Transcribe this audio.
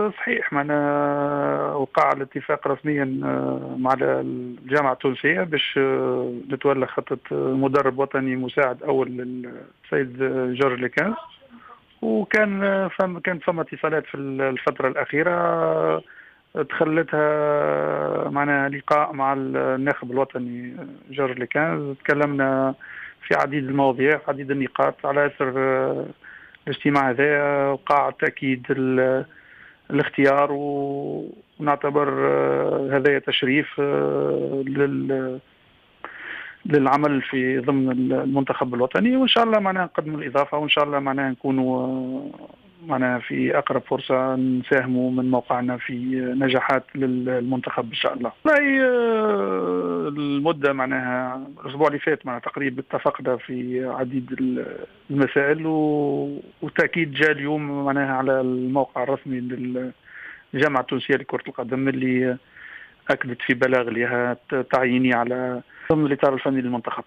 صحيح، معنا وقع الاتفاق رسميا مع الجامعة التونسية باش نتولى خطة مدرب وطني مساعد أول للسيد جورج لكاز. وكان كانت ثم اتصالات في الفترة الأخيرة تخلتها معنا لقاء مع الناخب الوطني جورج لكاز. تكلمنا في عديد المواضيع، عديد النقاط. على أثر الاجتماع هذا وقع تأكيد الاختيار، ونعتبر هذا تشريف للعمل في ضمن المنتخب الوطني، وإن شاء الله معناها نقدم الإضافة، وإن شاء الله معناها نكونوا معناها في أقرب فرصة نساهموا من موقعنا في نجاحات للمنتخب إن شاء الله. المدة معناها الأسبوع اللي فات معناها تقريبا اتفقنا في عديد المسائل، وتأكيد جاء اليوم معناها على الموقع الرسمي للجامعة التونسية لكرة القدم اللي أكدت في بلاغ لها تعييني على ضمن الإطار الفني للمنتخب.